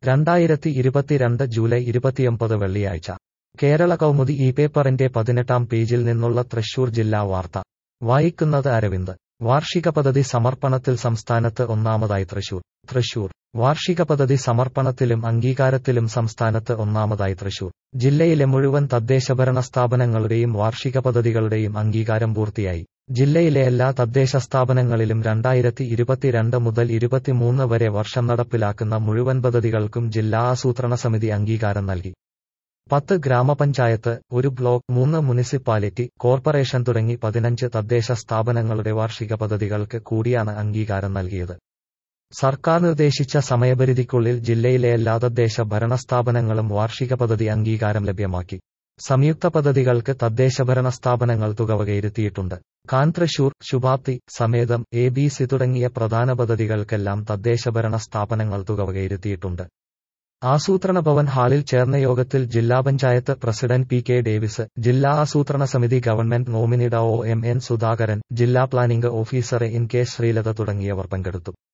2022 July 29 വെള്ളിയാഴ്ച കേരള കൗമുദി ഈ പേപ്പറിന്റെ 18-ാം പേജിൽ നിന്നുള്ള തൃശൂർ ജില്ലാ വാർത്ത വായിക്കുന്നത് അരവിന്ദ്. വാർഷിക പദ്ധതി സമർപ്പണത്തിൽ സംസ്ഥാനത്ത് ഒന്നാമതായി തൃശൂർ വാർഷിക പദ്ധതി സമർപ്പണത്തിലും അംഗീകാരത്തിലും സംസ്ഥാനത്ത് ഒന്നാമതായി തൃശൂർ. ജില്ലയിലെ മുഴുവൻ തദ്ദേശഭരണ സ്ഥാപനങ്ങളുടെയും വാർഷിക പദ്ധതികളുടെയും അംഗീകാരം പൂർത്തിയായി. ജില്ലയിലെ എല്ലാ തദ്ദേശ സ്ഥാപനങ്ങളിലും 2022 മുതൽ 23 വരെ വർഷം നടപ്പിലാക്കുന്ന മുഴുവൻ പദ്ധതികൾക്കും ജില്ലാ ആസൂത്രണ സമിതി അംഗീകാരം നൽകി. 10 ഗ്രാമപഞ്ചായത്ത്, 1 ബ്ലോക്ക്, 3 മുനിസിപ്പാലിറ്റി, കോർപ്പറേഷൻ തുടങ്ങി 15 തദ്ദേശ സ്ഥാപനങ്ങളുടെ വാർഷിക പദ്ധതികൾക്ക് കൂടിയാണ് അംഗീകാരം നൽകിയത്. സർക്കാർ നിർദ്ദേശിച്ച സമയപരിധിക്കുള്ളിൽ ജില്ലയിലെ എല്ലാ തദ്ദേശ ഭരണ സ്ഥാപനങ്ങളും വാർഷിക പദ്ധതി അംഗീകാരം ലഭ്യമാക്കി. സംയുക്ത പദ്ധതികൾക്ക് തദ്ദേശഭരണ സ്ഥാപനങ്ങൾ തുക വകയിരുത്തിയിട്ടുണ്ട്. തൃശൂർ, ശുഭാപ്തി, സമേതം, ABC തുടങ്ങിയ പ്രധാന പദ്ധതികൾക്കെല്ലാം തദ്ദേശഭരണ സ്ഥാപനങ്ങൾ തുക വകയിരുത്തിയിട്ടുണ്ട്. ആസൂത്രണ ഭവൻ ഹാളിൽ ചേർന്ന യോഗത്തിൽ ജില്ലാ പഞ്ചായത്ത് പ്രസിഡന്റ് PK ഡേവിസ്, ജില്ലാ ആസൂത്രണ സമിതി ഗവൺമെന്റ് നോമിനി OMN സുധാകരൻ, ജില്ലാ പ്ലാനിംഗ് ഓഫീസർ NK ശ്രീലത തുടങ്ങിയവർ പങ്കെടുത്തു.